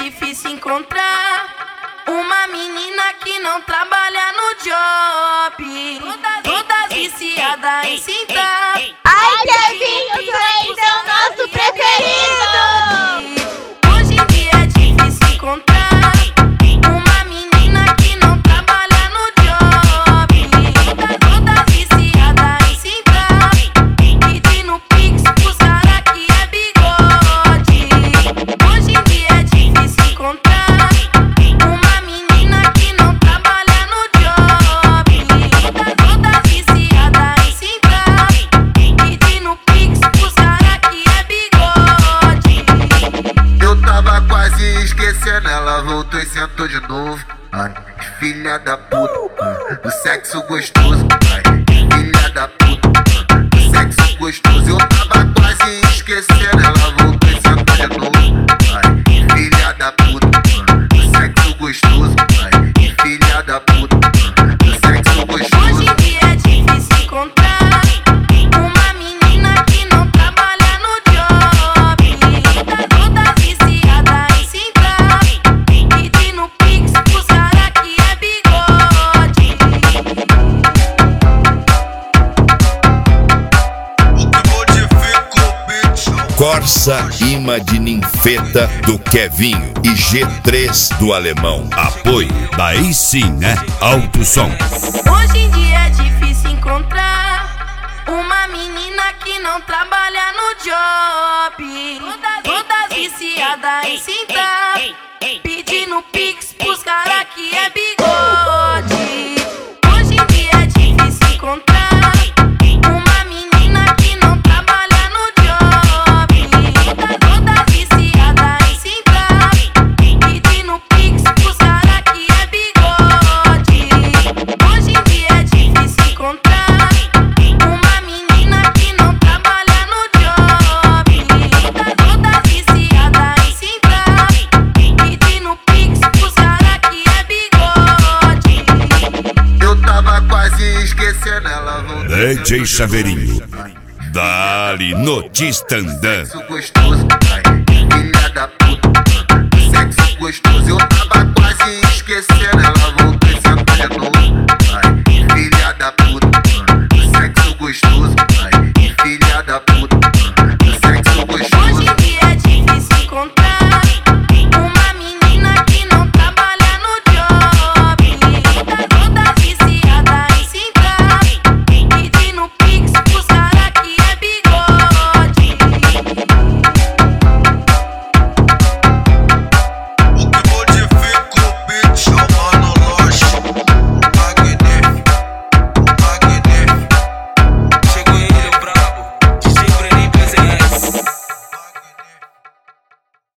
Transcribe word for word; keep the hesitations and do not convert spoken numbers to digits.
difícil encontrar uma menina que não trabalha no job. Todas, todas viciadas em cintar. Ai, Kevinho, tu é o nosso preferido. Hoje em dia é difícil encontrar uma menina que não trabalha no job. Todas, todas viciadas em cintar, pedindo pix pros cara que é bigode. Hoje em dia é difícil encontrar uma menina que não trabalha no job. Todas, todas viciadas em cintar, pedindo pix pros cara que é bigode. Eu tava quase esquecendo, ela voltou e sentou de novo. Ai, filha da puta, ai, do sexo gostoso. Ai, filha da puta, ai, do sexo gostoso. Eu tava quase esquecendo, ela voltou e sentou de novo. Ai, filha da puta, ai, do sexo gostoso. Ai, filha da puta, ai, do sexo gostoso. Hoje em dia é difícil encontrar uma menina que não trabalha no job. Todas, todas viciadas em cintar, pedindo pix pros cara que é bigode. Corsa imã de ninfeta do Kevinho e G três do Alemão. Apoio. Daí sim, né? Alto som. Hoje em dia é difícil encontrar uma menina que não trabalha no job. Todas, todas viciadas em cintar, pedindo pix pros cara que é bigode. Hoje em dia é difícil encontrar uma menina que não trabalha no job. Todas, todas viciadas em cintar, pedindo pix pros cara que é bigode. Hoje em dia é difícil encontrar uma menina que não trabalha no job. Todas, todas viciadas em cintar, pedindo pix pros cara que é bigode. Eu tava quase esquecendo, ela voltou e D J sentou de Chaveirinho. novo. Ai, Dali no Tistandã. sexo gostoso.